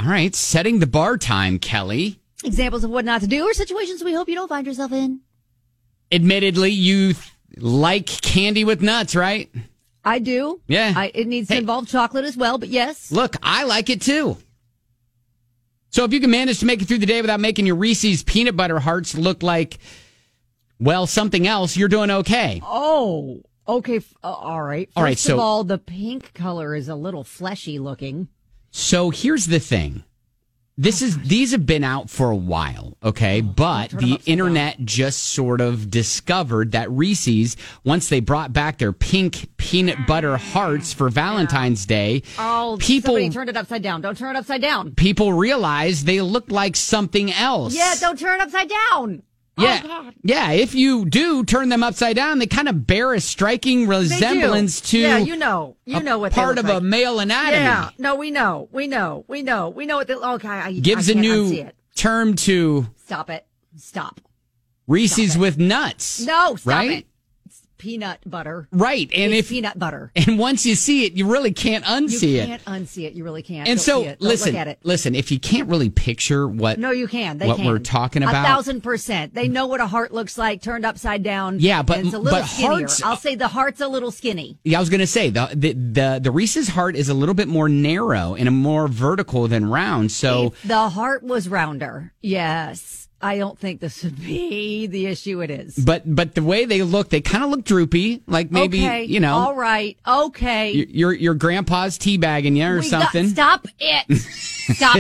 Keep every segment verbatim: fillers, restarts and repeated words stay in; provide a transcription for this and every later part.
right, setting the bar time, Kelly. Examples of what not to do or situations we hope you don't find yourself in. Admittedly, you th- like candy with nuts, right? I do. Yeah. I, it needs Hey. to involve chocolate as well, but yes. Look, I like it too. So if you can manage to make it through the day without making your Reese's peanut butter hearts look like, well, something else, you're doing okay. Oh, okay. Uh, all right. First All right, so- of all, the pink color is a little fleshy looking. So here's the thing. This is these have been out for a while, okay? But turn 'em the upside internet just sort of discovered that Reese's, once they brought back their pink peanut butter hearts for Valentine's Day, Oh, people somebody turned it upside down. Don't turn it upside down. people realized they look like something else. Yeah, don't turn it upside down. Yeah, Oh, God. yeah. If you do turn them upside down, they kind of bear a striking They do. resemblance to Yeah, you know. You a know what part they of look a like. male anatomy. Yeah, no, we know. We know. We know. We know what they okay, I Gives I a can't new unsee it. term to Stop it. Stop. Reese's Stop it. with nuts. No, stop right? it. It's peanut butter. Right, and It's if peanut butter. and once you see it, you really can't unsee You it. can't unsee it. You really can't. And Don't so, see it. Don't listen, look at it. listen. If you can't really picture what, No, you can. They what can. we're talking A about, thousand percent. They know what a heart looks like turned upside down. Yeah, but- and it's a little but skinnier. hearts- I'll say the heart's a little skinny. yeah, I was going to say the, the the the Reese's heart is a little bit more narrow and a more vertical than round. So If the heart was rounder, yes, I don't think this would be the issue. It is. But but the way they look, they kind of look droopy, like maybe okay. you know, All right. Okay. y- your your grandpa's teabagging you or We got- something. stop it. Stop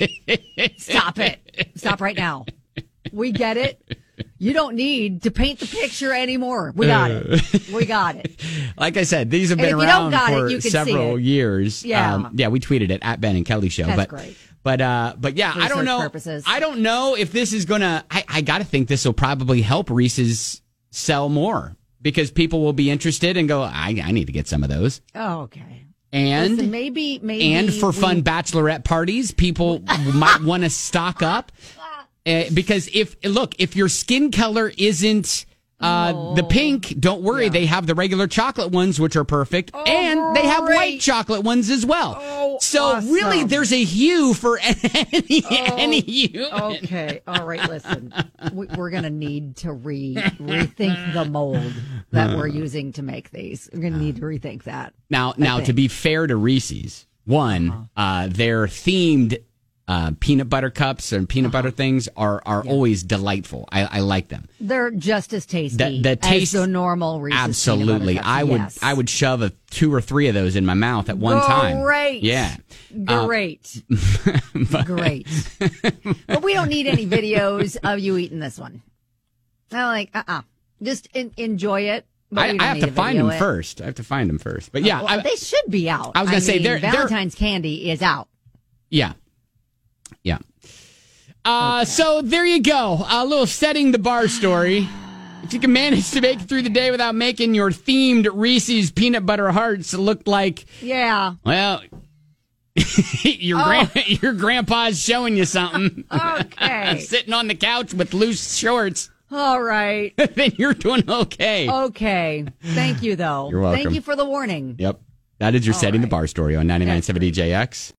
it. Stop it. Stop right now. We get it. You don't need to paint the picture anymore. We got it. We got it. Like I said, these have And been if you don't around got it, for you can see several it. years. Yeah. um, yeah. We tweeted it at Ben and Kelly Show. That's but, great. But uh, but yeah, I don't Research know. purposes. I don't know if this is gonna. I, I got to think this will probably help Reese's sell more because people will be interested and go. I, I need to get some of those. Oh, okay. And Listen, maybe, maybe. and for we- fun bachelorette parties, people might want to stock up uh, because if look, if your skin color isn't uh, the pink, don't worry, Yeah. they have the regular chocolate ones, which are perfect, and they have white great. chocolate ones as well. Oh, so awesome. really, there's a hue for any any human. Okay. All right. Listen, we, we're going to need to re rethink the mold that we're using to make these. We're going to need to rethink that. Now, now to think. be fair to Reese's, one, uh, their themed uh, peanut butter cups and peanut butter things are are always delightful. I, I like them. They're just as tasty The- the taste- as the normal Reese's Absolutely, peanut butter I cups. would Yes. I would shove a two or three of those in my mouth at one time. Great. Yeah. Uh, Great. Great. But we don't need any videos of you eating this one. I'm like, uh-uh. Just en- enjoy it. But I, we don't I have need to to find video them it. first. I have to find them first. But yeah, Well, I, they should be out. I was gonna say, mean, they're- they're- Valentine's candy is out. yeah, yeah. Uh, So there you go. A little setting the bar story. If you can manage to make it through the day without making your themed Reese's peanut butter hearts look like, Yeah. well, your gran- your grandpa's showing you something. Okay. Sitting on the couch with loose shorts, All right. then you're doing okay. Okay. Thank you, though. You're welcome. Thank you for the warning. Yep. That is your All setting the right. bar story on ninety-nine point seven D J X.